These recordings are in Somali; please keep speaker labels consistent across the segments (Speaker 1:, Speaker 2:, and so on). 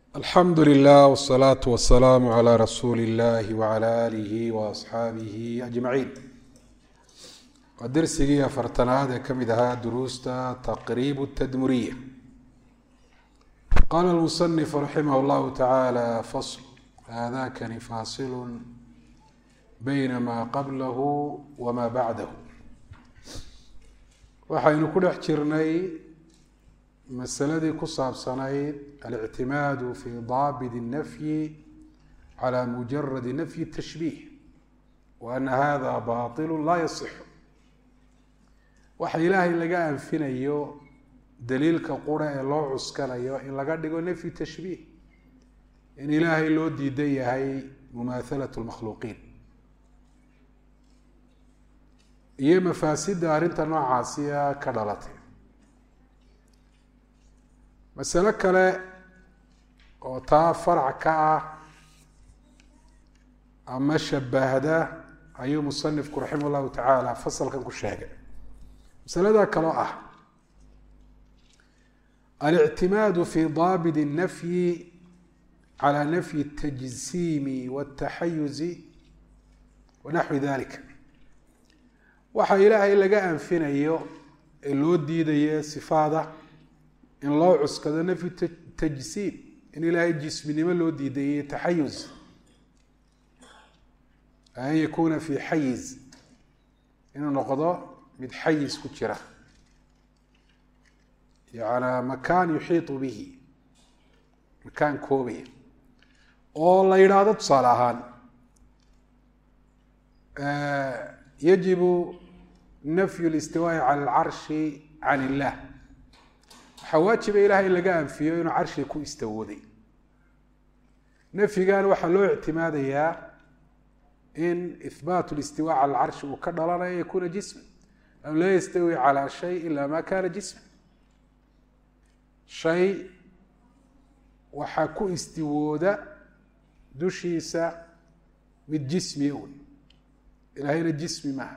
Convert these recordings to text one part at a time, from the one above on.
Speaker 1: alxamdu lilah wsalaatu wasalaamu calaa rasuuli illahi wacala aalihi waasxaabihi ajmaciin waa dersigii afartanaad ee ka mid ahaa duruusta taqriib tadmuriya qaala lmusanifu raximah llahu tacaala fasl haadakani faasilu bayna maa qablahu wamaa bacdahu waxaynu ku dhex jirnay masaladii ku saabsanayd alictimaadu fi daabit الnafyi calى mujaradi nafyi الtashbiih wa ana hada baطil laa yasixu waxa ilaahay laga anfinayo daliilka qura ee loo cuskanayo in laga dhigo nafyi tashbiih in ilaahay loo diidan yahay mumaahalat اlmakhluuqiin iyo mafaasida arrinta noocaasiya ka dhalatay masalo kale oo taa farac ka ah ama shabahda ayuu musanifku raximah llahu tacaala fasalkan ku sheegay masalada kaloo ah alictimaadu fi daabit الnafyi calى nafyi الtajsiimi wالtaxayuzi wanaxwi dalika waxa ilaahay laga anfinayo ee loo diidayo sifaada in loo cuskado nafyu tajsiim in ilaahay jisminimo loo diidaye taxayuz an yakuna fi xayiz inuu noqdo mid xayiz ku jira yaani makaan yuxiiطu bihi makaan koobaya oo la yidhaahdo tusaale ahaan yajibu nafyu اlistiwaaءi calى اlcarshi can illah waxaa waajiba ilahay in laga anfiyo inuu carshiga ku istawooday nafyigan waxaa loo ictimaadayaa in ihbaat اlistiwaa cala alcarshi uu ka dhalanayo yakuna jisma lam laa yastawi calى shay ila ma kana jisma shay waxaa ku istiwooda dushiisa mid jismiya un ilaahayna jismi maha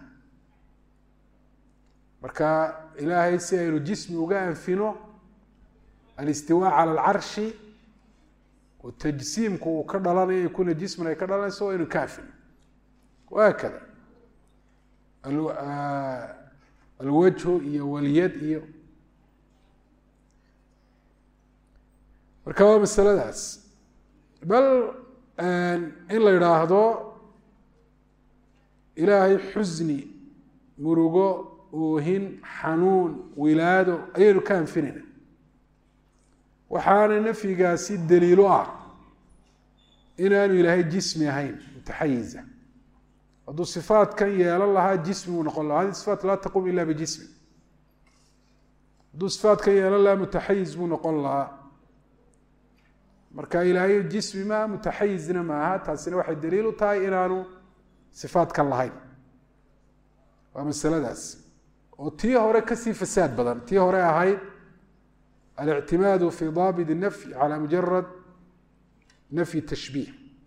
Speaker 1: marka ilaahay si aynu jismi uga anfino alistiwaa cala alcarshi oo tajsiimku uu ka dhalanayo yakuna jisman ay ka dhalanayso waa inu ka anfino wahaakada alwajhu iyo walyad iyo marka waa masaladaas bal in la yidhaahdo ilaahay xusni murugo oohin xanuun wilaado ayaynu ka anfinayna waxaana nafyigaasi daliilo ah inaanu ilaahay jismi ahayn mutaxayiza hadduu sifaatkan yeelan lahaa jismi uu noqon laha hadi sifaat laa taqum ila bijismi hadduu sifaatkan yeelan lahaa mutaxayiz buu noqon lahaa marka ilaahay jismi maaha mutaxayizna maaha taasina waxay daliil u tahay inaanu sifaatkan lahayn waa masaladaas oo tii hore kasii fasaad badan tii hore ahayd alictimaadu fi daabit الnafyi calى mujarad nafyi tashbiih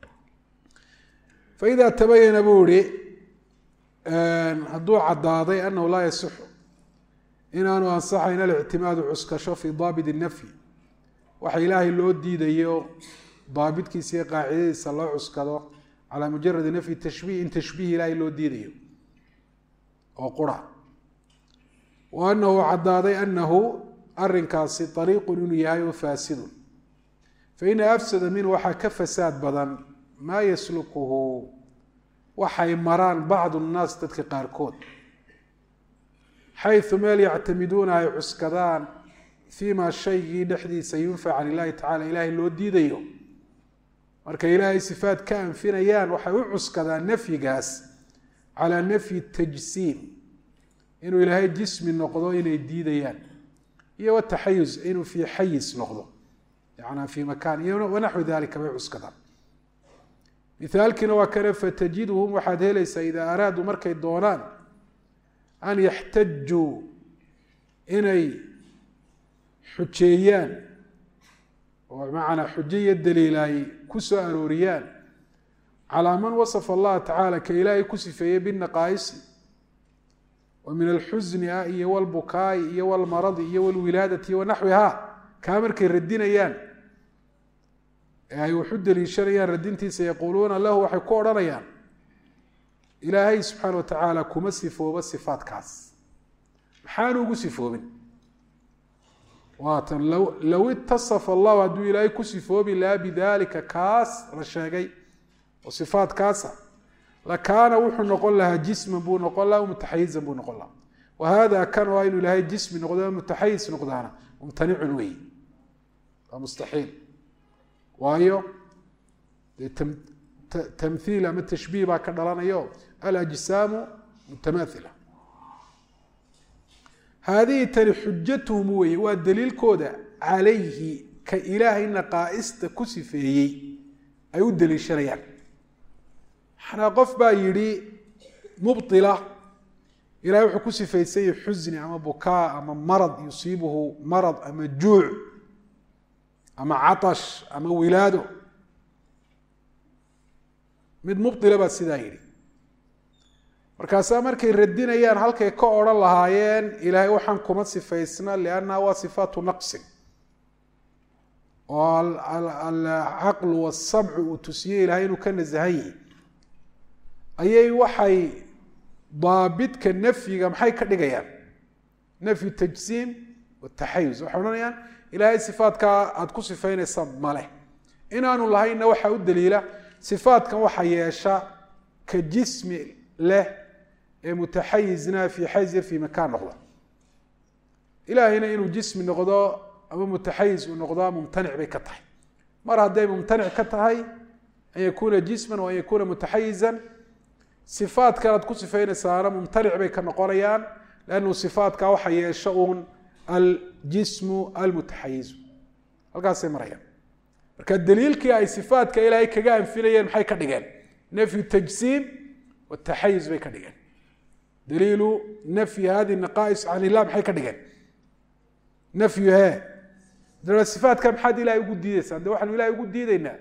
Speaker 1: faida tabayana buu ihi hadduu caddaaday anahu laa yasixu inaanu ansaxayn alictimaadu cuskasho fi daabit الnafyi waxa ilaahay loo diidayo daabitkiisa iyo qaacidadiisa loo cuskado calى mujaradi nafyi tashbiih in tashbiih ilaahay loo diidayo oo qura wa anahu caddaaday anahu arrinkaasi ariiqun inuu yahay oo faasidun faina afsada minhu waxaa ka fasaad badan maa yaslukuhu waxay maraan bacdu nnaas dadka qaarkood xayثu meel yactamiduuna ay cuskadaan fii ma shaygii dhexdiisa yunfac can illahi tacala ilaahay loo diidayo markay ilaahay sifaat ka anfinayaan waxay u cuskadaan nafyigaas calaa nafyi tajsiim inuu ilaahay jismi noqdo inay diidayaan iyo wataxayuz inuu fii xayis noqdo yana fii makaan iyo wanaxwi dalika bay cuskadaan mithaalkiina waa kane fatajiduhum waxaad helaysaa idaa araaduu markay doonaan an yaxtajuu inay xujeeyaan oo macanaa xujo iyo daliil ay ku soo arooriyaan calaa man wasafa allaha tacaala ka ilaahay ku sifeeyey binaqaa'isi oo min alxusni ah iyo walbukaai iyo walmaradi iyo walwilaadati wanaxwiha kaa markay radinayaan ay wuxuu daliishanayaan radintiisa yaquuluuna lahu waxay ku odhanayaan ilaahay subxaana watacaala kuma sifooba sifaadkaas maxaanu ugu sifoobin waatan low itasafa allahu hadduu ilaahay ku sifoobi lahaa bidaalika kaas la sheegay oo sifaadkaasa lakaana wuxuu noqon lahaa jisman buu noqon lahaa mutaxayizan buu noqon lahaa wahada kan waa inuu ilaahay jismi noqdo mutaxayiz noqdaana mumtanicun wey waa mustaxiil waayo dee tamthiil ama tashbiih baa ka dhalanayo alajsaamu mutamaathila haadihi tani xujatuhum weye waa daliilkooda calayhi ka ilaahay naqaa'ista ku sifeeyey ay u daliishanayaan xanaa qof baa yidhi mubila ilahay wuxuu ku sifaysay xusni ama bukaa ama marad yusiibuhu marad ama juuc ama catash ama wilaado mid mubila baa sidaa yidhi markaasaa markay radinayaan halkay ka odhan lahaayeen ilaahay waxaan kuma sifaysna liannaha waa sifaatu naqsin oo alcaqlu wasamcu uu tusiyey ilahay inuu ka nasahan yihi ayay waxay daabidka nafyiga maxay ka dhigayaan nafyu tajsiim wataxayuz waxay odhanayaan ilaahay sifaadkaa aada ku sifaynaysa maleh inaanu lahaynna waxaa u daliila sifaadkan waxa yeesha ka jismi leh ee mutaxayizna fii xayz fii makaan noqda ilaahayna inuu jismi noqdo ama mutaxayiz uu noqdaa mumtanic bay ka tahay mar hadday mumtanic ka tahay an yakuuna jisman wa an yakuuna mutaxayizan sifaadkan aad ku sifaynaysaana mumtanic bay ka noqonayaan lannu sifaadkaa waxa yeesha uun aljismu almutaxayizu halkaasay marayaan marka daliilkii ay sifaadka ilaahay kaga anfinayeen maxay ka dhigeen nafyu tajsiim wataxayuz bay ka dhigeen daliilu nafyi hadi naqaa'is can illah maxay ka dhigeen nafyu he sifaadka maxaad ilahay ugu diideysaan de waxaanu ilahay ugu diideynaa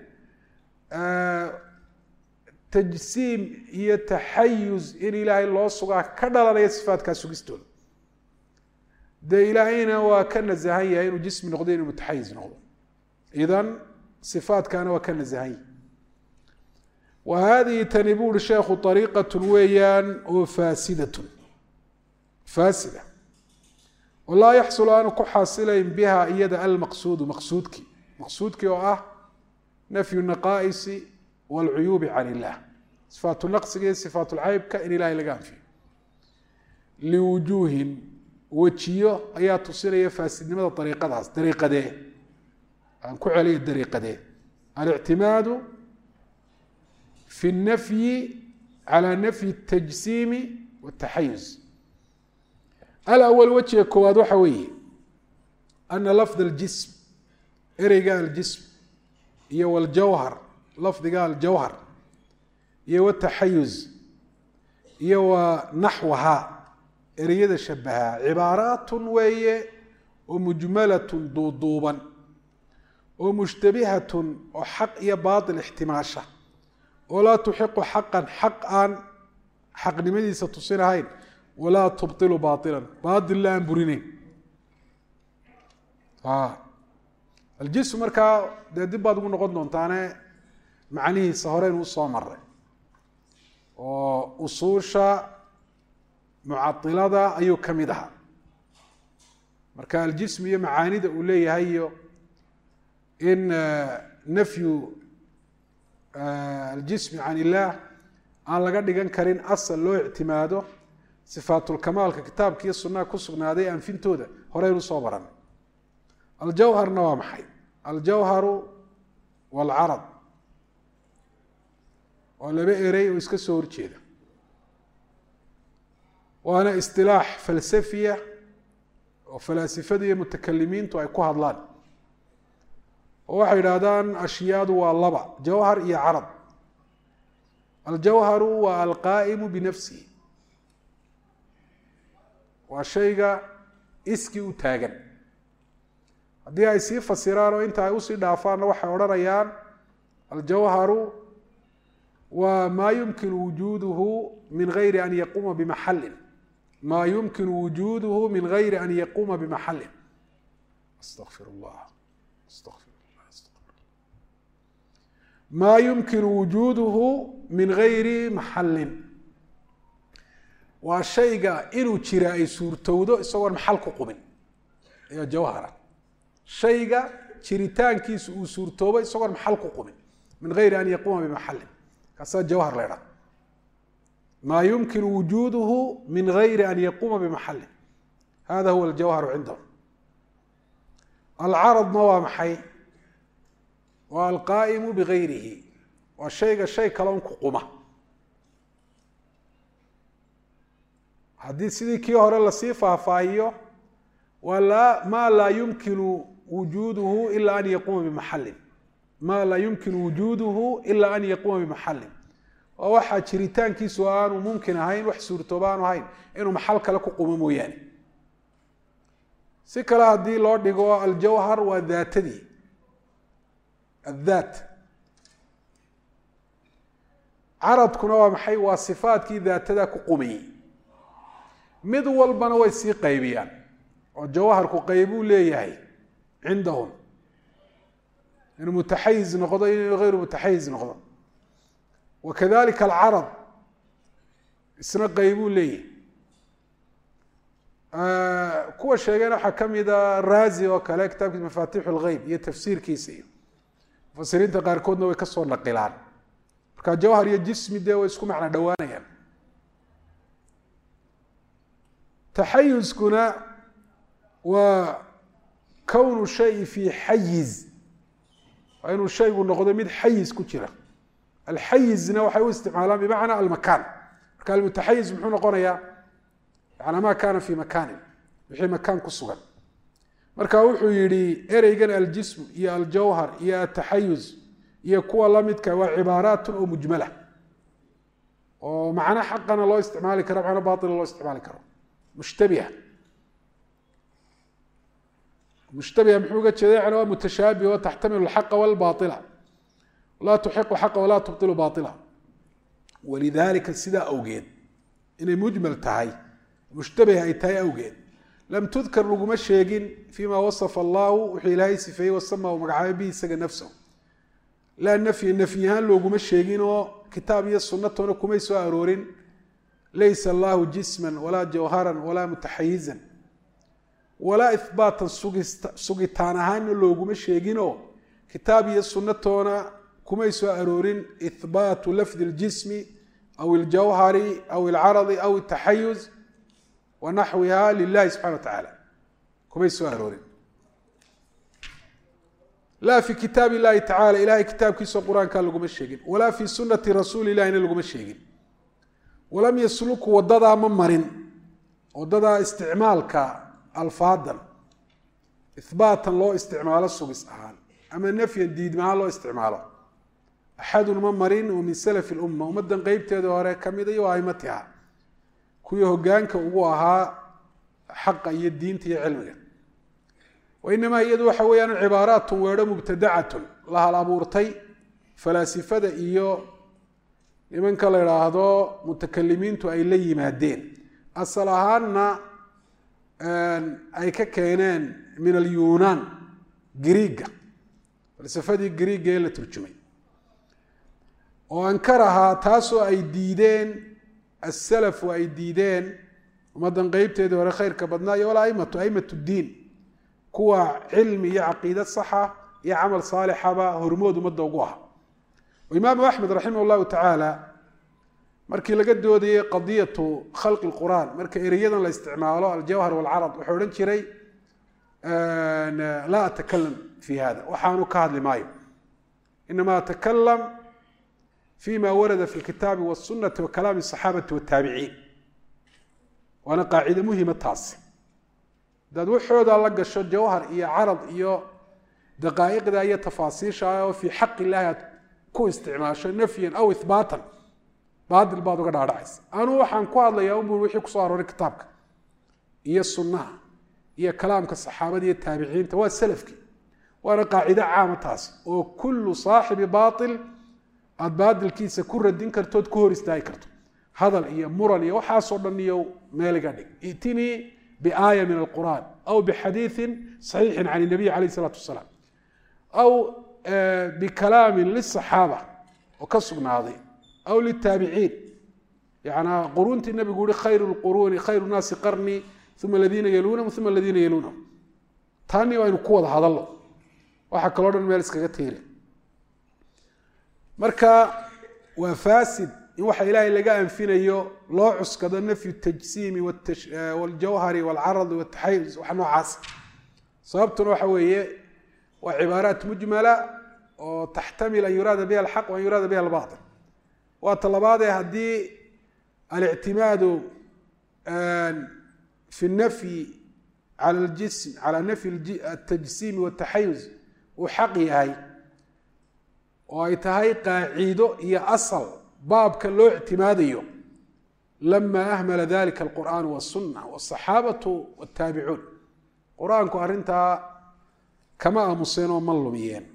Speaker 1: tajsiim iyo taxayuz in ilaahay loo sugaa ka dhalanaya sifaadkaa sugistooda dee ilaahayna waa ka nasahan yahay inuu jismi noqdo inuu mutaxayiz noqdo idan sifaadkaana waa ka nasahan yahay wa hadihi tani bu uhi sheekhu ariiqatun weeyaan oo faasidatun faasida oo laa yaxsulu aanu ku xasilayn biha iyada almaqsuudu maqsuudkii oo ah nafyu naqaa'isi wاlcuyuubi can illah sifaatu naqsiga iyo sifaatu lcaybka in ilahay laga anfiyo liwujuuhin wejiyo ayaa tusinaya faasidnimada ariiqadaas dariiqadee aan ku celiyo dariiqadee alictimaadu fi اnafyi calى nafyi الtajsiimi wالtaxayuz alawal wejiga koowaad waxa weeye ana lafd اljism ereyga aljism iyo wاljawhar lafdiga aljawhar iyo wataxayuz iyo wa naxwaha ereyada shabaha cibaaraatun weeye oo mujmalatun duuduuban oo mushtabihatun oo xaq iyo baatil ixtimaasha oo laa tuxiqu xaqan xaq aan xaqnimadiisa tusinahayn walaa tubtilu baailan baatil la aan burinayn aljism markaa dee dib baad ugu noqon doontaane macnihiisa horeynu usoo maray oo usuusha mucailada ayuu ka mid ahaa marka aljism iyo macaanida uu leeyahay iyo in nafyu aljismi can illah aan laga dhigan karin asal loo ictimaado sifaatulkamaalka kitaabka iyo sunaha ku sugnaaday anfintooda horeynu usoo baran aljawharna waa maxay aljawharu waalcarad waa laba erey oo iska soo horjeeda waana istilaax falsafiya oo falaasifada iyo mutakalimiintu ay ku hadlaan oo waxay idhaahdaan ashyaadu waa laba jawhar iyo carad aljawharu waa alqaa'imu binafsihi waa shayga iskii u taagan haddii ay sii fasiraan oo inta ay usii dhaafaanna waxay odhanayaan aljawharu waa maa yumkinu wujuuduhu min gayri an yaquuma bimaxallin maa yumkinu wujuuduhu min gayri an yaquuma bimaxallin astaqfir llah astaqfir llah astaqfir llah maa yumkinu wujuuduhu min gayri maxallin waa shayga inuu jira ay suurtowdo isagoon maxal ku qubin ayaa jawhara shayga jiritaankiisu uu suurtoobo isagoon maxal ku qubin min gayri an yaquuma bimaxallin kaasaa jawhar la ydhaha maa yumkinu wujuuduhu min gayri an yaquuma bimaxallin hada huwa aljawharu cindahum alcaradna waa maxay waa alqaa'imu bigayrihi waa shayga shay kale un ku quma haddii sidii kii hore lasii faahfaahiyo waa maa laa yumkinu wujuuduhu ila an yaquuma bimaxallin maa laa yumkinu wujuuduhu ila an yaquuma bimaxallin oo waxaa jiritaankiisu aanu mumkin ahayn wax suurtooba aanu ahayn inuu maxal kale ku qumo mooyaane si kale haddii loo dhigo aljawhar waa daatadii addaat caradkuna waa maxay waa sifaadkii daatada ku qumayey mid walbana way sii qaybiyaan oo jawharku qaybuu leeyahay cindahum inuu mutaxayiz noqdo inuu hayru mutaxayiz noqdo wakadalika alcarad isna qaybuu leeyahay kuwa sheegayna waxaa ka mida raazi oo kale kitaabkiisa mafatixu lgeyb iyo tafsiirkiisa iyo mufasiriinta qaarkoodna way kasoo naqilaan marka jawhar iyo jismi dee way isku macno dhowaanayaan taxayuskuna waa kownu shayi fi xayiz waa inuu shaygu noqdo mid xayiz ku jira alxayizna waxay u isticmaalaan bimacnaa almakaan marka almutaxayiz muxuu noqonayaa yani ma kaana fi makaanin wixii makaan ku sugan marka wuxuu yihi ereygan aljism iyo aljawhar iyo ataxayuz iyo kuwa lamidka waa cibaaraatun oo mujmala oo macno xaqana loo isticmaali karo macno baila loo isticmaali karo mushtabiha mushtabiha muxuu uga jeeda yani waa mutashaabih oo taxtamilu alxaqa walbaila laa tuxiqu xaqa walaa tubtilu baila walidalika sidaa awgeed inay mujmal tahay mushtabih ay tahay awgeed lam tudkar laguma sheegin fima wasafa allahu wuxuu ilaahay sifeeyey wasama u magacaabay bihi isaga nafsahu laa nafyi nafyahaan looguma sheegin oo kitaab iyo sunatoona kumay soo aroorin laysa allahu jisman walaa jawharan walaa mutaxayizan walaa ihbaatan sugitaan ahaanna looguma sheeginoo kitaab iyo sunatoona kumay soo aroorin ihbaatu lafdi اljismi aw اljawhari aw اlcaradi aw الtaxayuz wanaxwiha lilahi subxana wa tacaala kumay soo aroorin laa fi kitaab illahi tacala ilahay kitaabkiisao qur-aankaa laguma sheegin walaa fi sunati rasuuli illahina laguma sheegin walam yasluku wadadaa ma marin wadadaa isticmaalka alfaadan ihbaatan loo isticmaalo sugis ahaan ama nafyan diidmahaan loo isticmaalo axadun ma marin oo min salafi lumma ummadan qeybteeda hore kamida iyo aimatiha kuwii hogaanka ugu ahaa xaqa iyo diinta iyo cilmiga wainamaa iyadu waxa weeyaan cibaaraatun weedho mubtadacatun la hal abuurtay falaasifada iyo nimanka la idhaahdo mutakalimiintu ay la yimaadeen asal ahaanna ay ka keeneen min alyunaan griiga falsafadii griiga ee la turjumay oo ankarahaa taasoo ay diideen asalafu ay diideen ummaddan qeybteedii hore khayrka badnaa iyo walaimatu aimatu diin kuwa cilmi iyo caqiida saxa iyo camal saalixaba hormood ummadda ugu aha imaamu axmed raximah llahu tacaala markii laga doodayey qadiyatu khalqi lqur'aan marka ereyadan la isticmaalo aljawhar walcarad wuxuu odhan jiray laa atakalam fi hada waxaanu ka hadli maayo inama atakalam fima warada fi lkitaabi wاsunati wa kalaami asaxaabati wataabiciin waana qaacide muhima taasi hadaad waxoodaa la gasho jawhar iyo carad iyo daqaa'iqda iyo tafaasiisha oo fii xaq illahi aad ku isticmaasho nafyan aw ihbaatan baadil baad uga dhaadhacaysa anuu waxaan ku hadlayaa unbu wixii kusoo arooray kitaabka iyo sunnaha iyo kalaamka saxaabada iyo taabiciinta waa salafkii waana qaacide caama taasi oo kullu saaxibi baail aada baadilkiisa ku radin kartood ku hor istaagi karto hadal iyo muran iyo waxaasoo dhan iyo meeliga dhig itinii biaaya min alqur'an aw bixadiiin saxiixin can nabiy calayh isalaatu wasalaam aw بكلام للصحابة وكسقنا هذه أو للتابعين يعني قرونة النبي يقول خير القرون خير الناس قرني ثم الذين يلونهم ثم الذين يلونهم تاني وين قوة هذا الله وحكى لنا المالس كثير مركا وفاسد يوحى إلهي لقاء فينا يو لو عسكد النفي التجسيم والجوهري والعرض والتحيز وحنو عاص صابتنا وحوية وعبارات مجملة وتحتمل أن يراد بها الحق وأن يراد بها الباطل وطلبات هذه الاعتماد في النفي على الجسم على نفي التجسيم والتحيز وحقي هاي ويتهي قاعدة هي أصل باب كله اعتماديه لما أهمل ذلك القرآن والسنة والصحابة والتابعون قرآن كأرنتا كما أمسين وملميين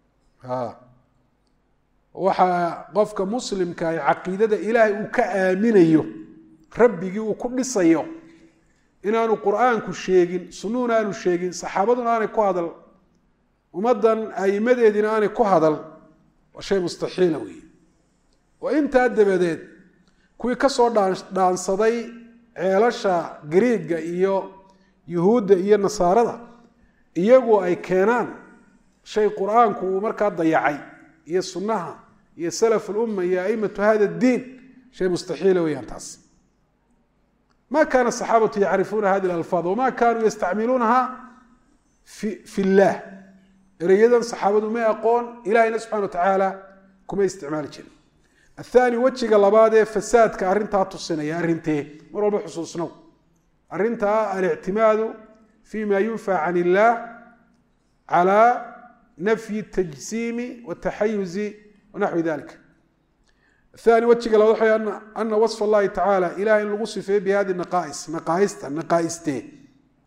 Speaker 1: وحا قفك مسلم كاي عقيدة إلهي وكآمنيه ربي وكل صيو إن أنو قرآن كشيغين سنون أنو شيغين صحابتنا أنا كهذا ومدن أي مدين أنا كهذا وشيء مستحيل وي وإنت أدبدت كوي كسر دان صدي عيلاشا غريغا إيو يهود إيو نصارى إيغو أي كينان شيء قرآن كو مركا ضيعي إيو السنة إيو سلف الأمة إيو أئمة هذا الدين شيء مستحيل وي أنتاس ما كان الصحابة يعرفون هذه الألفاظ وما كانوا يستعملونها في الله ريادا صحابته ما يقول إلهي سبحانه وتعالى كما يستعمال الجن الثاني وجه لباده فساد كأرنتها تصنية أرنته مروا بحصوصنا أرنتها الاعتماد فيما ينفع عن الله على نفي التجسيم والتحيز ونحو ذلك الثاني وجه لباده أن وصف الله تعالى إلهي الوصف بهذه النقائص نقائصته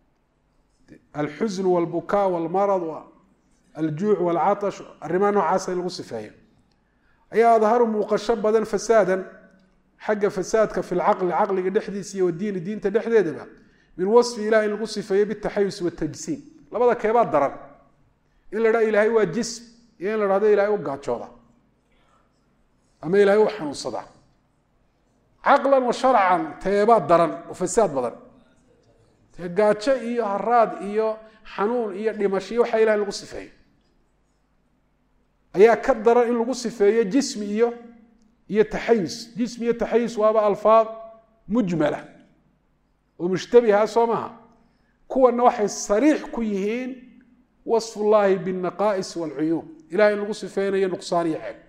Speaker 1: الحزن والبكاء والمرض الجوع والعطش الرمان وعاصي الوصفية أي أظهر مقشب بدن فسادا حق فسادك في العقل دحديسي والدين الدين تدحديد من وصف إلهي الوصفية بالتحيز والتجسيم لبدا كيبات ضرر إلا رأي إلهي هو الجسم إلا رأي إلهي هو قاتشوضا أما إلهي هو حنو الصدع عقلا وشرعا تيبات ضرر وفساد بدن قاتشا إيو هراد إيو حنون إيو دمشي وحا إلهي الوصفية ayaa ka daran in lagu sifeeyo jismi iyo taxayus jismi iyo taxayus waaba alfaad mujmala oo mushtabiha soomaha kuwana waxay sariix ku yihiin wasfullahi bin naqais wal uyub ilaahay lagu sifeeyo nuqsaan iyo ceeb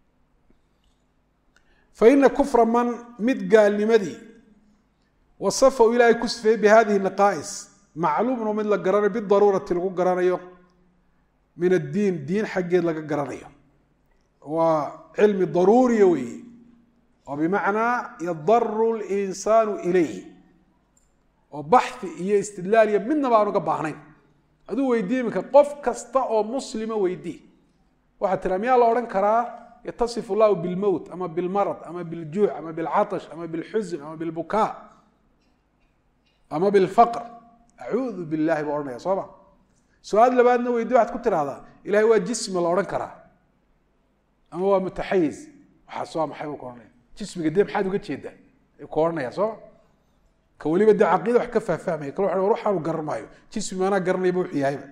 Speaker 1: fa inna kufra man mid gaalnimadii wasafa ilaahay ku sifeeyo bihadhihi naqais macluum min la garanayo bid darurati lagu garanayo من الدين دين حق لك قرنيه وعلم ضروري وي وبمعنى يضر الإنسان إليه وبحث إيه استدلال من ما نقبعنين هذا ويدي منك قف كستا مسلم ويدي واحد رمي الله ورن كرا يتصف الله بالموت أما بالمرض أما بالجوع أما بالعطش أما بالحزن أما بالبكاء أما بالفقر أعوذ بالله بورنا يا صبا سؤال لبعضنا ويدي واحد كتر هذا إلهي هو جسم الله ورن كرا أما هو متحيز وحصوا محيو كورنا جسم قديم حد وقت شيء كورنا يا صبا كولي بدي عقيدة وحكفها فهمه كل واحد يروح وقرر معه جسم ما أنا قرني بوحي هاي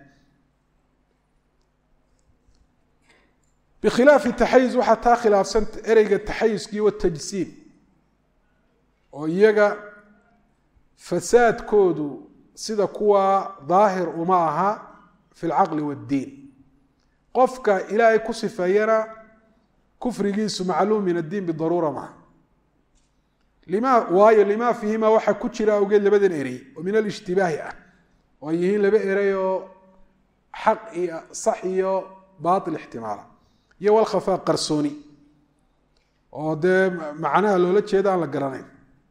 Speaker 1: بخلاف التحيز وحتى خلاف سنت إرجع التحيز كي والتجسيم ويجا فساد كودو سيدا كوا ظاهر ومعها في العقل والدين قفك إلهي كسف يرى كفر جنس معلوم من الدين بالضرورة معه لما فيهما وحا كتشرا وقال لبدن إري ومن الاشتباه ويهين لبئري حق صحي باطل احتمالا يو الخفاء قرصوني وده معناها لولا تشي ده على القرانين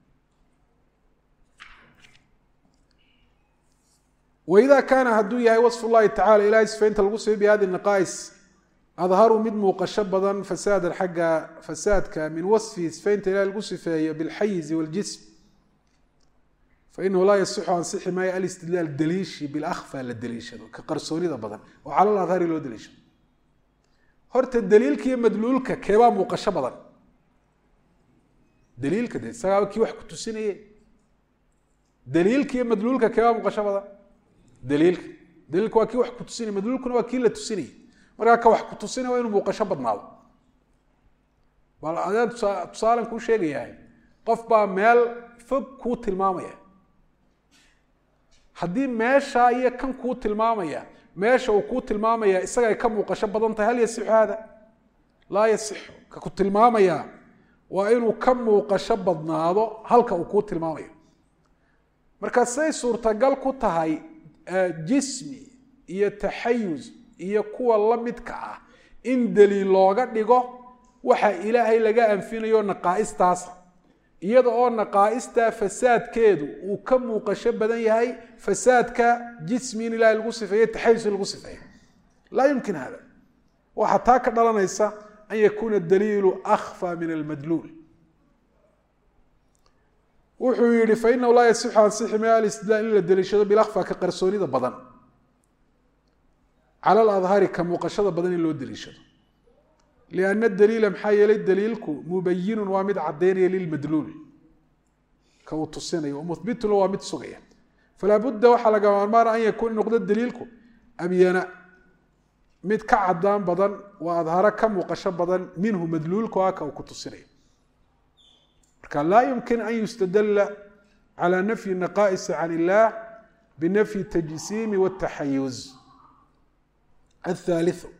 Speaker 1: وإذا كان هدوية وصف الله تعالى إلى سفين تلقصه بهذه النقائص أظهروا من مقشبضا فساد الحق فساد من وصف سفين تلقصه بالحيز والجسم فإنه لا يصح عن صح ما يأل استدلال الدليش بالأخفى للدليش كقرصوني ذا بضن وعلى الأظهر له دليش horta daliilka iyo madluulka keebaa muuqasho badan daliilka de isagaa kii wax ku tusinayay daliilka iyo madluulka keebaa muuqasho badan daliilka waa kii wax ku tusinaya madluulkuna waa kii la tusinayay markaa ka wax ku tusinaya waa inuu muuqasho badnaado bal adaan tusaalan kuu sheegayahay qof baa meel fog kuu tilmaamaya haddii meesha iyo kan kuu tilmaamaya meesha uu kuu tilmaamaya isaga ay ka muuqasho badan tahay hal yasixu hada laa yasixu ka ku tilmaamaya waa inuu ka muuqasho badnaado halka uu kuu tilmaamayo marka say suurtagal ku tahay jismi iyo taxayuz iyo kuwa la midka ah in daliil looga dhigo waxa ilaahay laga anfinayo naqaa'istaasa iyada oo naqaa'ista fasaadkeedu uu ka muuqasho badan yahay fasaadka jismi in ilaahay lagu sifeeyo taxayuz lagu sifeeyo laa yumkin hada waxa taa ka dhalanaysa an yakuuna daliilu akhfa min almadluul wuxuu yihi fainahu laa yasixu an sixi min alistidlaal in la daliishado bilakhfa ka qarsoonida badan cala aladhari ka muuqashada badan in loo daliishado lianna daliila maxaa yeelay daliilku mubayinun waa mid caddaynaya lilmadluul ka uu tusinayo muhbitun waa mid sugaya falaa budda waxaa laga maarmaana an yakuuna noqdo daliilku abyana mid ka cadaan badan waa adharo ka muuqasho badan minhu madluulku aka uu ku tusinayo marka laa yumkin an yustadala calى nafyi naqaa'isi can illah binafyi tajsiimi wاtaxayuz athaaliu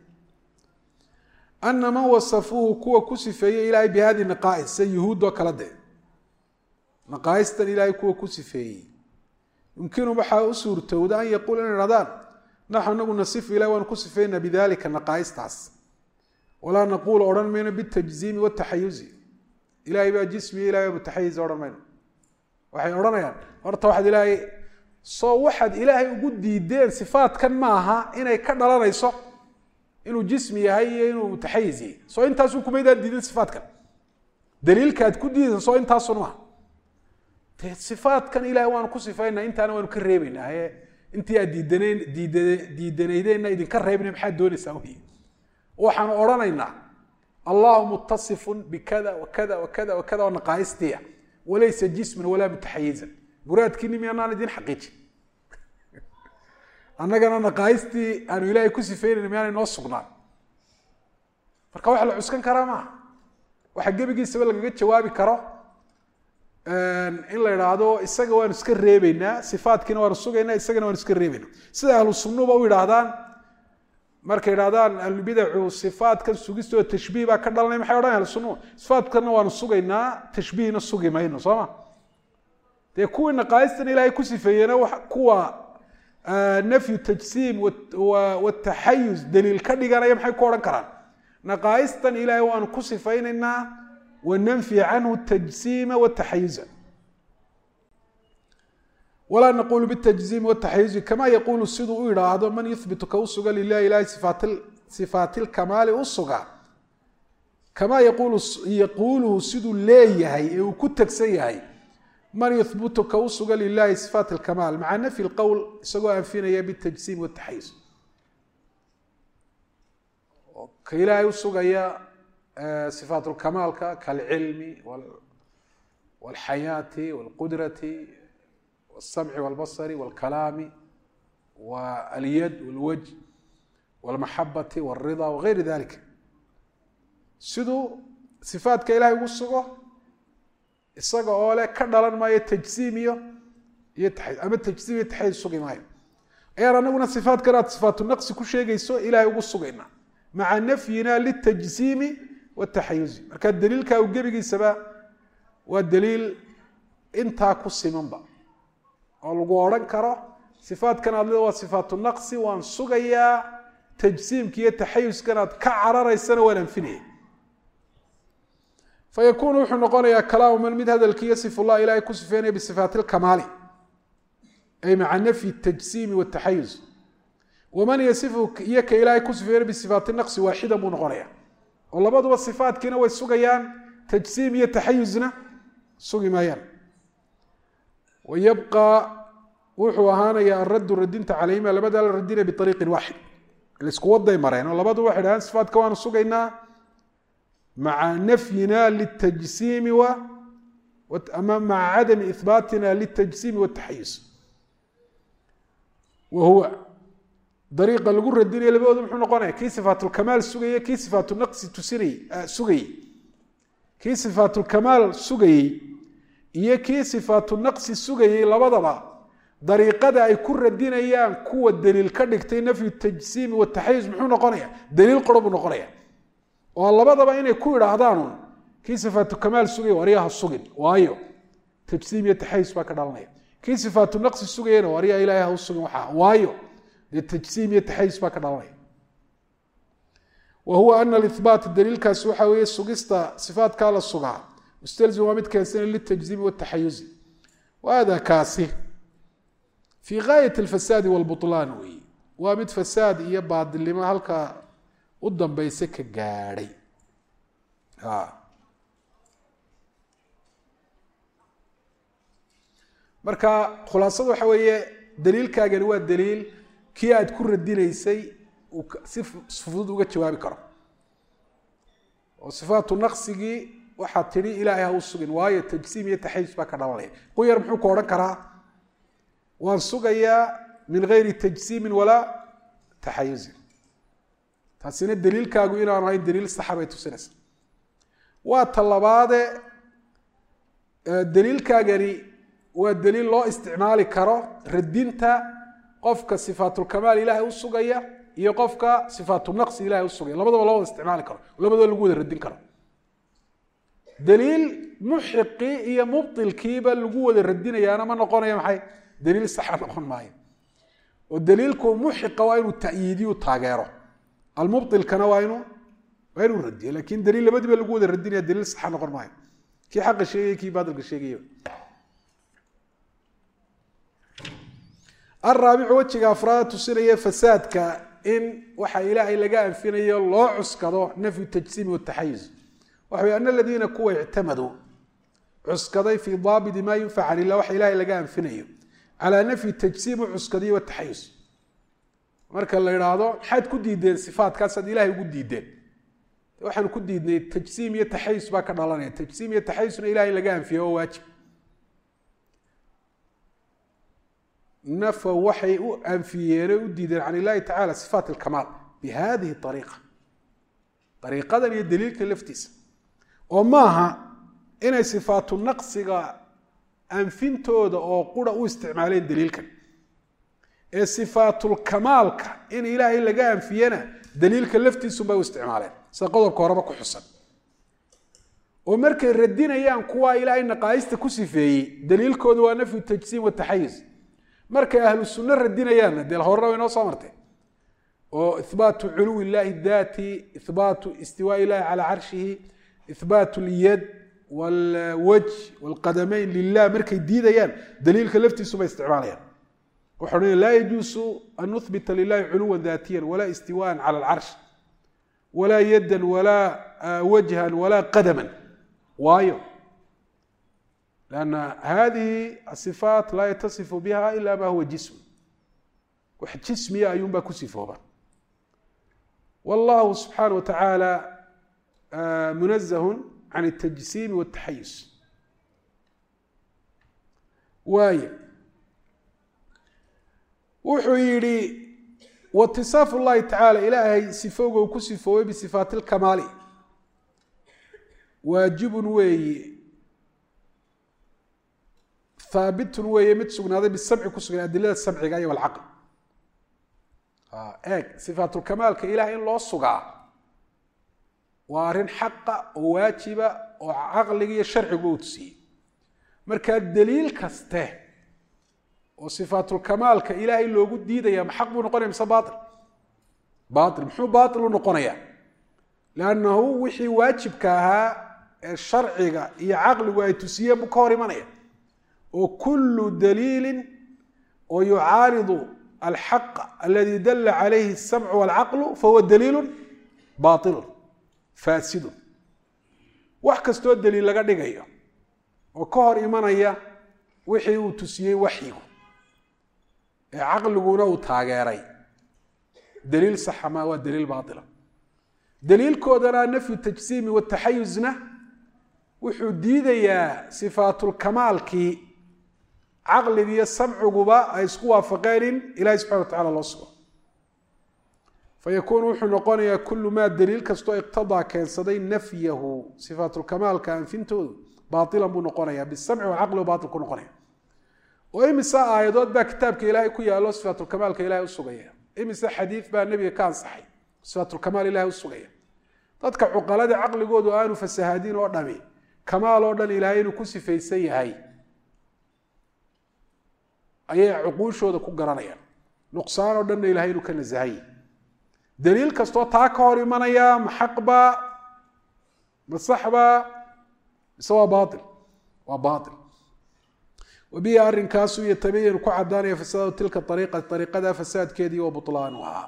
Speaker 1: ana man wasafuuhu kuwa ku sifeeyey ilaahay bihadi naqaa'is sa yuhuudoo kala dee naqaa'istan ilaahay kuwa ku sifeeyey yumkinu waxaa u suurtowda an yaquula inay hahdaan naxnu anagu nasifu ilahi waanu ku sifeynaa bidalika naqaa'istaas walaa naquulu odhan mayno bitajziimi wataxayuzi ilahay baa jismiya ilahay baa mutaxayiza odhan mayno waxay odhanayaan horta waxaad ilaahay waxaad ilaahay ugu diideen sifaatkan maaha inay ka dhalanayso inuu jismi yahay iyo inuu mutaxayiz yahay soo intaasu kumaydaan diidin sifaatkan daliilka aad ku diidaysan soo intaasun maaha de sifaatkan ilahay waanu ku sifaynaa intaana waanu ka reebaynaa intii aad diidanaydeenna idinka reebna maxaad doonaysaa wey waxaanu odhanaynaa allahu mutasifun bikada wakada wakada wakada oo naqaa'istiya walaysa jisman walaa mutaxayizan muraadkiini miyaanaan idin xaqiijin annagana naqaaistii aanu ilaahay ku sifeynayna miyaanay noo sugnaan marka wax la cuskan karaa maaha waxa gebigiisaba lagaga jawaabi karo in la idhaahdo isaga waanu iska reebeynaa sifaatkiina waanu sugaynaa isagana waanu iska reebeynaa sida ahlu sunnuba u yidhaahdaan markay idhahdaan ahlubidacu sifaatkan sugistoo tashbiih baa ka dhalanay maxay odhan ahlu sunnuhu sifaatkanna waanu sugaynaa tashbiihna sugi mayno soo ma dee kuwii naqaa'istan ilaahay ku sifeeyena kuwa nafyu tajsiim wataxayuz daliil ka dhiganaya maxay ku odhan karaan naqaa'istan ilaahay waanu ku sifaynaynaa wananfi canhu tajsiima wataxayuza walaa naquulu bitajziimi wataxayuzi kama yaquulu siduu u idhaahdo man yuhbitu ka u suga lilahi ilahay sifaati lkamaali u suga kamaa yaquuluhu siduu leeyahay ee uu ku tegsan yahay man yuhbitu ka u suga lilahi sifaat lkamaal maca nafyi lqowl isagoo anfinaya bitajsiim wataxayuz ka ilaahay u sugaya sifaat lkamaalka kalcilmi walxayaati walqudrati walsamci walbasari walkalaami walyad walwajh walmaxabati walrida wagayri dalika siduu sifaatka ilahay ugu sugo isaga oo leh ka dhalan maayo tajsiim iyo taxayuz ama tajsiim iyo taxayuz sugi maayo ayaan anaguna sifaatkan aad sifaatu naqsi ku sheegayso ilahay ugu sugayna maca nafyina litajsiimi wataxayuzi marka daliilka uu gebigiisaba waa daliil intaa ku simanba oo lagu odhan karo sifaatkan aad leeda waa sifaatu naqsi waan sugayaa tajsiimka iyo taxayuskan aad ka cararaysana waan anfinaya fayakunu wuxuu noqonayaa kalaamu man mid hadalkii yasifu llah ilahay ku sifeynaya bisifaati lkamaali ay maca nafyi tajsiimi wataxayuz waman yasifu iyo ka ilaahay ku sifeynaya bisifaati naqsi waaxidan buu noqonaya oo labaduba sifaatkiina way sugayaan tajsiim iyo taxayuzna sugi maayaan wayabqa wuxuu ahaanayaa araddu radinta calayhima labadaa la radina biariiqin waaxid isku waday mareen oo labadu waxay dhahaan sifaadka waanu sugaynaa maca nafyina litajsiimi ama maca cadami ihbaatina litajsiimi wataxayus wahuwa dariiqa lagu radinayo labadoodu muxuu noqonaya kii sifaatulkamaal sugayey kii sifaatulnaqsi tusinayey sugayey kii sifaatulkamaal sugayey iyo kii sifaatulnaqsi sugayey labadaba dariiqada ay ku radinayaan kuwa daliil ka dhigtay nafyu tajsiimi wataxayus muxuu noqonaya daliil qoro buu noqonaya oo labadaba inay ku idhaahdaan kii sifaatulkamaal sugayey waryaha sugin waayo tajsiim iyo taxayus baa ka dhalanaya kii sifaatulnaqsi sugayena waryaha ilaahay ha u sugin waxaa waayo dee tajsiim iyo taxayus baa ka dhalanaya wa huwa ana alihbaat daliilkaasi waxa weeye sugista sifaatkaa la sugaa mustalzim waa mid keensanay litajsiimi wataxayusi wahada kaasi fii gaayat alfasaadi walbutlaan weeye waa mid fasaad iyo baadilnimo halka u dambaysa ka gaadhay marka khulaasadu waxa weeye daliilkaagani waa daliil kii aad ku radinaysay si fudud uga jawaabi karo oo sifaatu naqsigii waxaad tidhi ilaahay ha u sugin waayo tajsiim iyo taxayus baa ka dhalanaya quyar muxuu ka odhan karaa waan sugayaa min gayri tajsiimin walaa taxayusin taasina daliilkaagu inaanu ahayn daliil saxa bay tusinaysa waa talabaade daliilkaagani waa daliil loo isticmaali karo radinta qofka sifaatulkamaal ilaahay u sugaya iyo qofka sifaatulnaqsi ilahay u sugaya labadaba loo wada isticmaali karo labadaba lagu wada radin karo daliil muxiqii iyo mubtilkiiba lagu wada radinayaana ma noqonaya maxay daliil saxa noqon maayo oo daliilku muxiqa waa inuu ta'yiidiyu taageero almubtilkana waa inuu radiyo lakin daliil labadiiba lagu wada radinaya daliil saxa noqon maayo kii xaqa sheegaya kii baadilka sheegaya الرابع وجهga afraad tusinaya fasaadka in waxa ilaahay laga anfinayo loo cuskado nafyu tajsiim wataxayuz waxa weeye ana aladiina kuwa ictamaduu cuskaday fii daabidi maa yunfac can illah waxa ilaahay laga anfinayo calaa nafyi tajsiim cuskadiyo wataxayuz marka la idhaahdo maxaad ku diideen sifaatkaas aad ilaahay ugu diideen waxaan ku diidnay tajsiim iyo taxayuz baa ka dhalanaya tajsiim iyo taxayuzna ilaahay laga anfiyo oo waajib نفوا waxay u anfiyeen u diideen can illaahi tacaala sifaat alkamaal bihadihi ariiqa ariiqadan iyo daliilka laftiisa oo maaha inay sifaatu naqsiga anfintooda oo qura u isticmaaleen daliilkan ee sifaatulkamaalka in ilaahay laga anfiyena daliilka laftiisunbay u isticmaaleen sida qodobka horeba ku xusan oo markay radinayaan kuwa ilaahay naqaayista ku sifeeyey daliilkooda waa nafyu tajsiim wataxayuz markay ahlu sunno radinayaanna dee horena way noo soo martay oo ihbaatu culuwi illaahi daati ihbaatu istiwaa'i illaahi calaa carshihi ihbaatu lyad walwajh walqadamayn lilah markay diidayaan daliilka laftiisu bay isticmaalayaan wuxuu odhanaya laa yajuusu an nuhbita lilahi culuwan daatiyan walaa istiwaa'an cala alcarsh walaa yaddan walaa wajhan walaa qadaman waayo لأن هذه الصفات لا يتصف بها إلا ما هو جسم واحد جسمي أيوم بكسفه والله سبحانه وتعالى منزه عن التجسيم والتحيز وحيري واتصاف الله تعالى إلهي صفوه وكسفوه بصفات الكمال واجب وي ثابت وهي mid sugnaaday bisabci ku sugan adilada sabciga iyo walaql sifaatu kamaalka ilaahay in loo sugaa waa arin xaqa oo waajiba oo aqliga iyo sharciga uu tusiyay marka daliil kaste oo sifaatu kamaalka ilaahay loogu diidaya ma xaq buu noqonayaa mise baatil muxuu baatil u noqonayaa laanahu wixii waajibka ahaa ee sharciga iyo aqligu ay tusiyeen buu ka hor imanaya وكل دليل ويعارض الحق الذي دل عليه السمع والعقل فهو دليل باطل فاسد وحكستو الدليل لغا دغايو وكهر ايمانيا وحي uu tusiyay waxyigu ee aqliguna uu taageeray daliil saxa ma waa daliil baatila daliilkoodana nafyu tajsiimi wataxayuzna wuxuu diidayaa sifaatul kamaalkii caqliga iyo samciguba ay isku waafaqeen in ilaahay subxana watacaala loo sugo fayakuunu wuxuu noqonayaa kullu maa daliil kastoo iqtadaa keensaday nafyahu sifaatulkamaalka anfintoodu baatilan buu noqonayaa bisamci wacaqli baatil ku noqonaya oo imise aayadood baa kitaabka ilaahay ku yaallo sifaatulkamaalka ilaahay u sugaya imise xadiid baa nebiga ka ansaxay sifaatulkamaal ilaahay u sugaya dadka cuqalada caqligoodu aanu fasahaadin oo dhami kamaal oo dhan ilaahay inuu ku sifaysan yahay ayay cuquushooda ku garanayaan nuqsaan oo dhanna ilaahay inuu ka nasahay daliil kastoo taa ka hor imanaya ma xaqba ma saxba mise waa baatil waa baatil wabihi arrinkaasu yatabayan ku cadaanaya fasaadu tilka ariiqada fasaadkeedii wa butlaanuhaa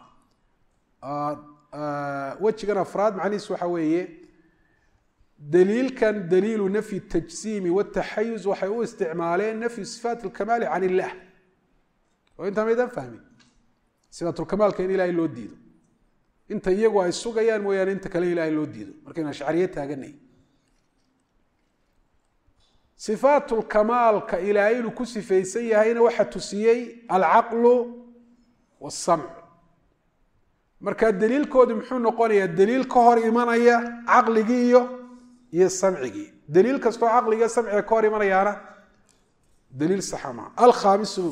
Speaker 1: wejigan afraad macnihiis waxa weeye daliilkan daliilu nafyi tajsiimi wataxayuz waxay u isticmaaleen nafyu sifaat lkamaali can illah oo intaa maydaan fahmin sifaatulkamaalka in ilaahay loo diido inta iyagu ay sugayaan mooyaane inta kale ilaahay loo diido markaynu ashcariye taaganay sifaatulkamaalka ilaahay inuu ku sifaysan yahayna waxaa tusiyey alcaqlu wasamc markaa daliilkoodi muxuu noqonayaa daliil ka hor imanaya caqligii iyo samcigii daliil kastoo caqliga samciga ka hor imanayaana daliil saxa maa alkhaamisu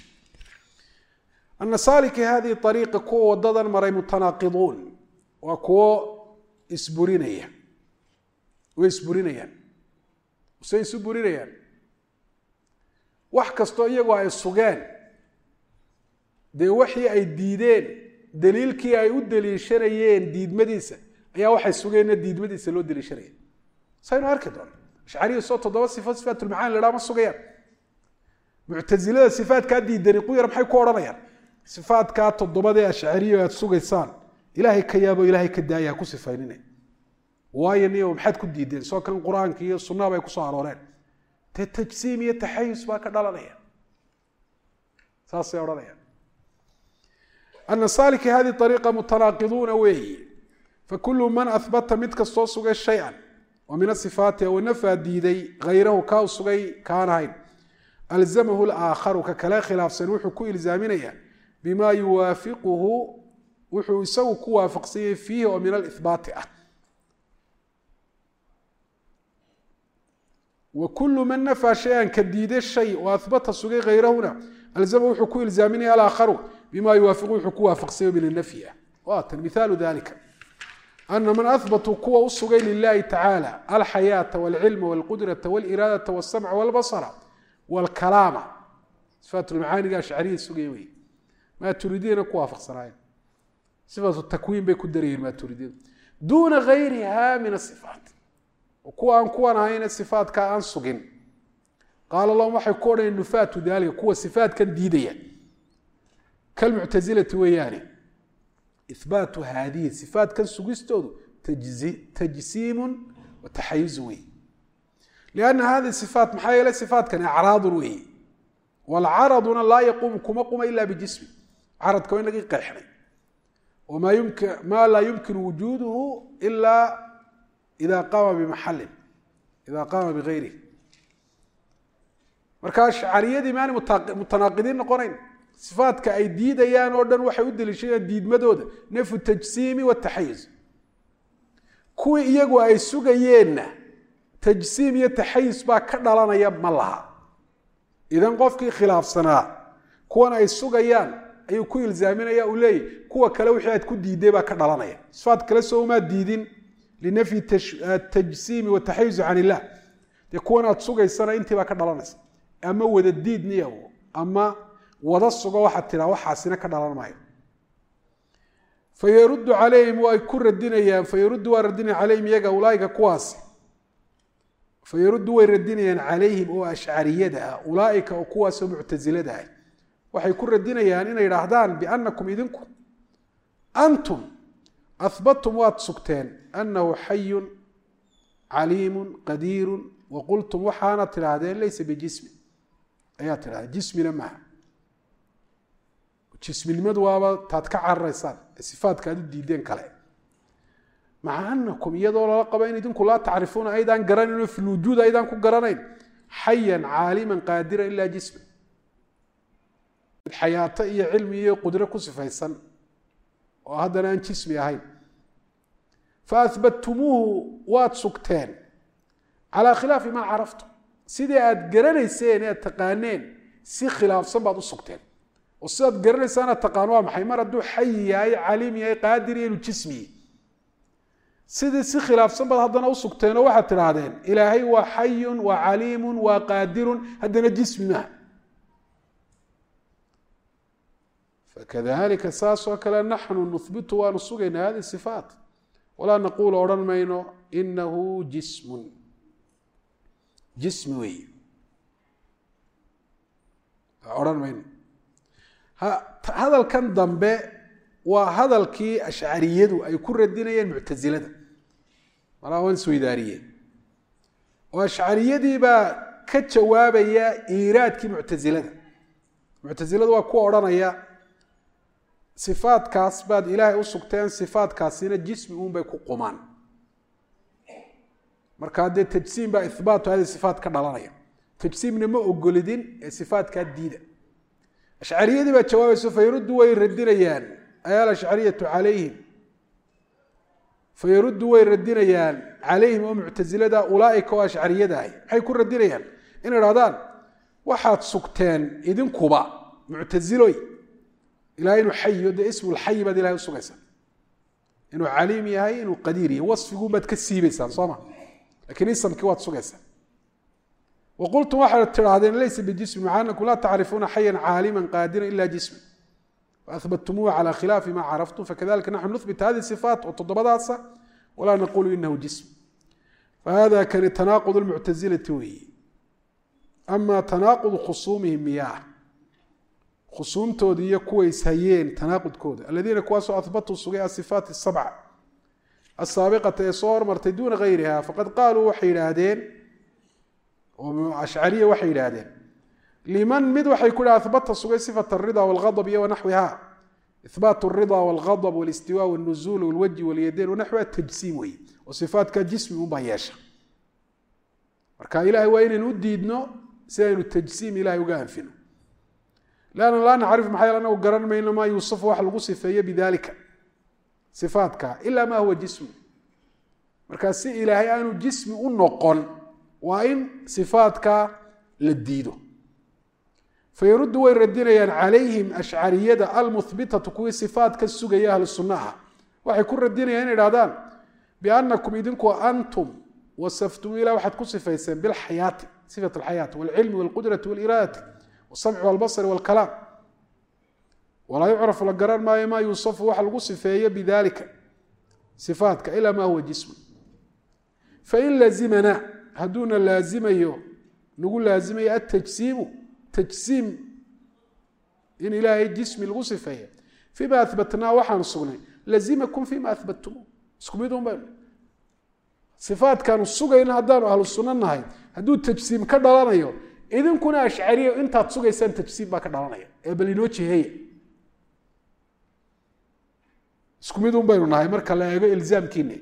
Speaker 1: ana saaliki hadihi ariiqa kuwa wadadan maray mutanaaqiduun waa kuwo isburinaya way isburinayaan say isu burinayaan wax kastoo iyagoo ay sugeen dee waxii ay diideen daliilkii ay u daliishanayeen diidmadiisa ayaa waxay sugeenna diidmadiisa loo daliishanaya saynu arki doona ashcariya soo 7 sifo sifaatulmacaani la dhaha ma sugayaan muctasilada sifaatkaa diidani quyar maxay ku odhanayaan sifaatkaa 7 ashcariya aad sugaysaan ilaahay ka yaabo ilaahay ka daaya ku sifaynina waayo niyo maxaad ku diideen soo kan quraanka iyo sunnada ay ku soo arooreen tajsiim iyo taxayus baa ka dhalanaya saasay odhanayaan ana saaliki hadi ariiqa mutanaaqiduuna weeyi fakulu man ahbata mid kastoo sugay shay-an oo min asifaati oo nafaa diiday hayrahu kaa u sugay kaan ahayn alzamahu laakharu ka kale khilaafsan wuxuu ku ilzaaminayaa bimaa yuwaafiquhu wuxuu isagu ku waafaqsanyay fiihi oo min alihbaati ah وكل من نفى شيئا كديد الشيء وأثبت سجي غيرهنا ألزمه حكو إلزامني الآخر بما يوافقه حكو وافقسيه من النفي مثال ذلك أن من أثبت قوة السجي لله تعالى الحياة والعلم والقدرة والإرادة والسمع والبصر والكلام صفات المعاني الأشعرية السجيوي ما تريدين قوة فقصرين صفة التكوين بكدرين ما تريدين دون غيرها من الصفات kuwaan ahayna sifaadka aan sugin qaala allah waxay ku odhanayaan nufaatu daalika kuwa sifaadkan diidaya kalmuctasilati weeyaane ihbaatu haadihi sifaadkan sugistoodu tajsiimun wa taxayuzun wey lianna hadihi sifaat maxaa yeelay sifaadkan acraadun weeye walcaraduna laa yaquumu kuma quma ilaa bijismi caradka waa inagii qeexnay maa laa yumkinu wujuuduhu ilaa إذا قام بمحل إذا قام بغيره marka ashcariyadii maani mutanaaqidin noqonayn sifaadka ay diidayaan oo dhan waxay u daliishadeen diidmadooda nafu tajsiimi wa taxayuz kuwii iyagu ay sugayeenna tajsiim iyo taxayuz baa ka dhalanaya ma laha idan qofkii khilaafsanaa kuwan ay sugayaan ayuu ku ilzaaminaya uu leeyahy kuwa kale wixii aad ku diiday baa ka dhalanaya sifaad kale soo uma diidin لنفي التجسيم والتحيز عن الله يكون أتسوغيسانا انت باكا دلانيس اما ودا ديد نيو اما ودا سوغا waxa tira waxaasina ka dhalan maayo فيرد عليهم ويكون ردينيا فيرد وردين عليهم يغا اولئك كواس فيرد ويردين عليهم او اشعريده اولئك كواس معتزلده waxay ku radinayaan inay yiraahdaan biannakum idinku antum أثبتم واتسكتين أنه حي عليم قدير وقلتم وحانت العادين ليس بجسم أيات العادين جسم لما jisminimadu waaba taad ka cararaysaan sifaadka aad u diideen kale maca annakum iyadoo lala qaba in idinku laa tacrifuuna aydaan garanayno fi lwujuud aydaan ku garanayn xayan caaliman qaadiran ilaa jisman xayaato iyo cilmi iyo qudro ku sifaysan oo haddana aan jismi ahayn faahbatumuuhu waad sugteen calaa khilaafi maa caraftum sidii aad garanayseen ee aad taqaaneen si khilaafsan baad u sugteen oo sidaad garanaysaan aad taqaan waa maxay mar hadduu xayi yahay caliim yahay qaadir iyo inuu jismi sidii si khilaafsan baad haddana u sugteen oo waxaad tidhaahdeen ilaahay waa xayun waa caliimun waa qaadirun haddana jismi maaha fakadalika saasoo kale naxnu nuhbitu waanu sugaynaa hadi sifaat walaa naquulu odhan mayno inahu jismun jismi wey odhan mayno hadalkan dambe waa hadalkii ashcariyadu ay ku radinayeen muctasilada malaa waan isweydaariyeen oo ashcariyadii baa ka jawaabaya iiraadkii muctasilada muctasiladu waa ku odhanaya sifaadkaas baad ilaahay u sugteen sifaadkaasina jismi uun bay ku qumaan markaa dee tajsiim baa ihbaatu hadi sifaat ka dhalanaya tajsiimna ma ogolidin ee sifaatkaa diida ashcariyadii baa jawaabayso fayaruddu way radinayaan alashcariyatu calayhim fayaruddu way radinayaan calayhim oo muctasilada ulaaika oo ashcariyada ahy maxay ku radinayaan in idhahdaan waxaad sugteen idinkuba muctasiloy ilahay inuu xayo dee ismulxayi baad ilahay usugaysaa inuu caliim yahay inuu qadiir yahay wasfiguun baad ka siibaysaan soo ma lakiin isamkii waad sugaysaa waqultum waxaad tidhaahdeen laysa bijismin maca anakum laa tacrifuuna xayan caaliman qaadiran ila jisman faahbatumuuhu calى khilaafi ma caraftum fakadalika naxnu nuhbit hadi sifaat oo toddobadaasa walaa naqulu inahu jism fahada kani tanaaqud lmuctasilati weeye ama tanaaqud khusuumihim miyaah khusuumtooda iyo kuway ishayeen tanaaqudkooda aladiina kuwaasoo ahbatuu sugay asifaat sabca asaabiqata ee soo hormartay duuna gayriha faqad qaaluu waxay yidhaahdeen oo ashcariya waxay yidhaahdeen liman mid waxay ku dhaha ahbata sugay sifat alrida walgadab iyo wanaxwiha ihbaat alrida walgadab walistiwa walnuzuul walwajhi walyadayn wanaxwiha tajsiim wey oo sifaatkaa jismi unbaa yeesha marka ilahay waa inaynu u diidno si aynu tajsiim ilahay uga anfino lanna laa nacrif maxaa yeele anagu garan mayno maa yuusafu wax lagu sifeeyo bidalika sifaadka ila ma huwa jismu markaa si ilaahay aanu jismi u noqon waa in sifaadka la diido fayaruddu way radinayaan calayhim ashcariyada almuhbitatu kuwii sifaadka sugaya ahlu sunnaha waxay ku radinayaan inay idhahdaan biannakum idinku antum wasaftum ilah waxaad ku sifayseen bilxayaati sifat alxayaati walcilmi walqudrati waliraadati والسمع والبصر والكلام ولا يعرف لقران ما يوصف واحد الوصفية بذلك صفاتك إلا ما هو جسم فإن لازمنا هدونا لازميه نقول لازمية التجسيم تجسيم إن إلهي جسم الوصفية فيما أثبتنا وحن صغني لازمكم فيما أثبتموه اسكميدهم بين صفات كانوا السوغين هدانوا أهل السنة هاي هدو التجسيم كدلانا يو إذن كنا أشعرية أنت تسوق إنسان تجسيم باك دلانيا بلينوتشي هي اسكميدون بيننا هاي مركا لا يبقى إلزام كيني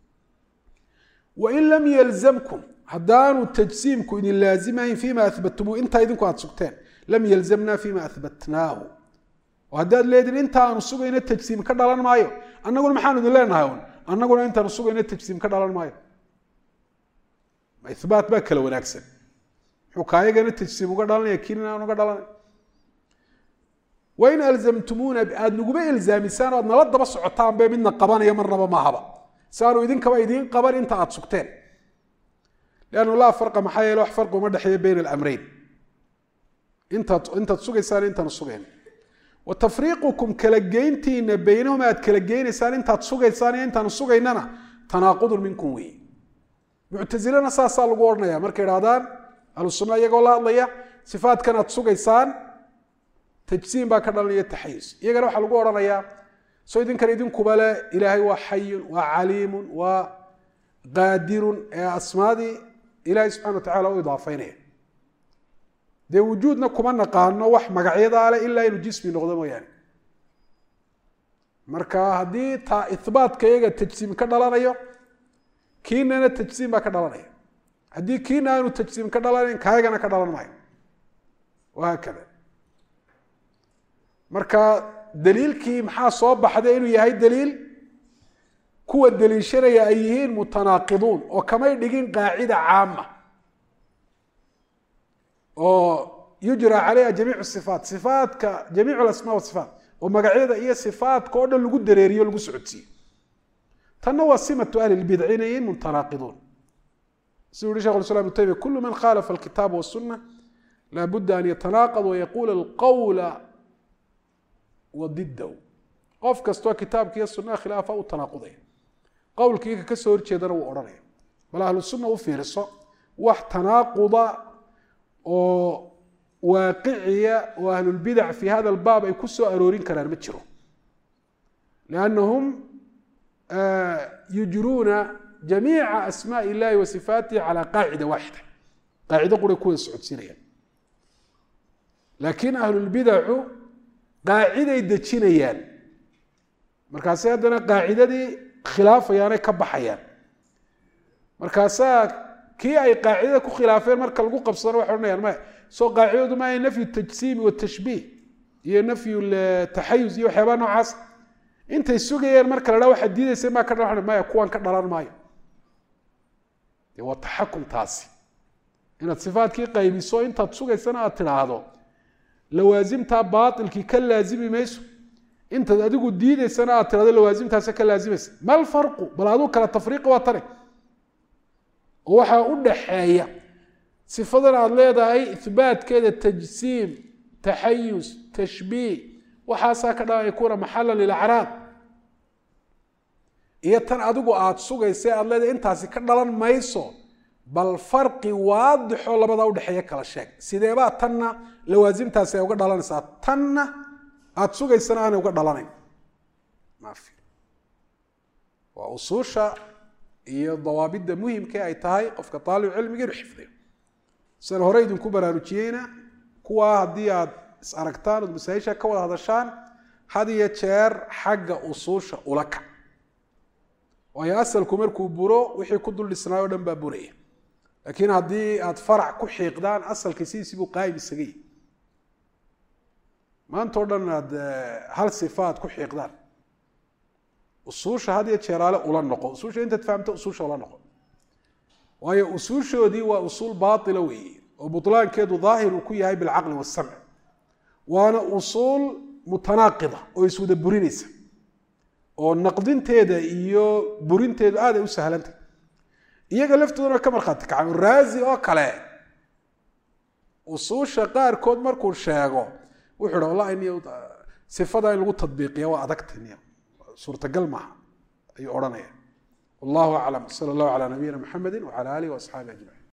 Speaker 1: وإن لم يلزمكم هدانوا تجسيمكم إن اللازمين فيما أثبتموه أنت إذن كنت سوقتين لم يلزمنا فيما أثبتناه وهداد ليدن أنت نسوق إن التجسيم كدلان مايو أنا أقول محانا دلنا هاون أنا أقول أنت نسوق إن التجسيم كدلان مايو ما إثبات باك لو نكسن حكاية تجسيم uga dhalanaya kiina aan uga dhalanay wayn alzamtumuna aad nugu ba ilzaamisaan aad nala daba socotaan bay midna qabanaya marnaba ma haba saaro idinka ba idin qaban inta aad sugteen laana la farqa maxay wax farqo ma dhaxeeyo been al-amrayn inta sugaysaan inta sugeen wa tafriiqukum kala geyntiina baynahuma aad kala geynaysaan inta sugaysaan inta sugaynana tanaaqud minkum wi mu'tazilana saasa lagu ornaya markay raadaan السنة يقول الله صفات كانت سوغيسان تجسيم با كدلنيا تحيز يغا waxa lagu oranaya soo idin kale idin kubala ilaahay waa xay waa caliim waa qaadir asmaadi ilaahay subhanahu wa ta'ala oo idaafaynay de wujudna kuma naqaano wax magacyada ale illa inuu jismi noqdo mooyaan marka haddii taa ihbaatka iyaga tajsiim ka dhalanayo kiinana tajsiim baa ka dhalanaya haddii kiina aanu tajsiim ka dhalanayn kaagana ka dhalan maayo wahaakada marka daliilkii maxaa soo baxday inuu yahay daliil kuwa daliishanaya ay yihiin mutanaaqiduun oo kamay dhigin qaacida caama oo yujra calayha jamiicu sifaat sifaatka jamiicu asmaa wasifaat oo magacyada iyo sifaatka oo dhan lagu dareeriyo lagu socodsiiyo tanna waa simatu ahli lbidci inay yihiin mutanaaqiduun siduu yihi shekh islam ibnu taymiya kulu man khaalafa alkitaaba wasunna laa budda an yatanaaqad wayaquula alqawla wadidahu qof kastoo kitaabka iyo sunnaha khilaafa u tanaaqudaya qowlkii ka kasoo horjeedana wuu odhanaya bal ahlu sunna u fiiriso wax tanaaquda oo waaqiciya oo ahlulbidac fi hada albaab ay ku soo aroorin karaan ma jiro liannahum yujruuna jamiica asmaai illahi wa sifaatihi calaa qaacida waaxida qaacido qura kuwada socodsiinayaan laakiin ahlulbidacu qaaciday dejinayaan markaasay haddana qaacidadii khilaafayaanay ka baxayaan markaasaa kii ay qaacidada ku khilaafeen marka lagu qabsadana waxay odhanayaan maya soo qaacidadu maaha nafyu tajsiimi watashbiih iyo nafyu taxayuz iyo waxyaabaha noocaas intay sugayeen marka la dhaa waxaad diidaysa maa ka dhalan maya kuwan ka dhalan maayo dee waa taxakum taasi inaad sifaadkii qaybiso intaad sugaysana aad tidhaahdo lawaasimtaa baailkii ka laazimi mayso intaad adigu diidaysana aad tidhahdo lawaasimtaasa ka laazimaysa ma alfarqu bal aduu kala tafriiqi waa tane oo waxaa u dhaxeeya sifadan aad leedahay ihbaatkeeda tajsiim taxayus tashbiih waxaasaa ka dhan yakuuna maxalan lilacraab iyo tan adigu aad sugaysa aad leedahay intaasi ka dhalan mayso bal farqi waadixoo labadaa udhexeeya kala sheeg sideebaa tanna lawaasimtaasi ay uga dhalanaysaa tanna aada sugaysana aanay uga dhalanayn maafi waa usuusha iyo dawaabidda muhimkee ay tahay qofka aalib cilmiga inuu xifdiyo sidan hore idinku baraarujiyeyna kuwaa haddii aad is aragtaan ood masaa-isha ka wada hadashaan had iyo jeer xagga usuusha ula kac waayo asalku markuu buro wixii ku dul dhisnaay o dhan baa buraya laakiin haddii aad farac ku xiiqdaan asalkii sidiisibuu qaayib isaga yihi maanta o dhan aad hal sifa aad ku xiiqdaan usuusha had iyo jeeraale ula noqo usuusha intaad fahamto usuusha ula noqo waayo usuushoodii waa usuul baatila weeye oo butlaankeedu daahir uu ku yahay bilcaqli waasamc waana usuul mutanaaqida oo iswada burinaysa oo naqdinteeda iyo burinteedu aad ay u sahlantay iyaga laftooduna ka markhaati kacan raazi oo kale usuusha qaarkood markuu sheego wuxuu ha wallahi niyo sifada in lagu tadbiiqiya waa adagta niyo suurtagal maaha ayuu odhanaya wallahu aclam sala allahu calaa nabiyina maxamedi wacala aalihi waasxaabihi ajmaciin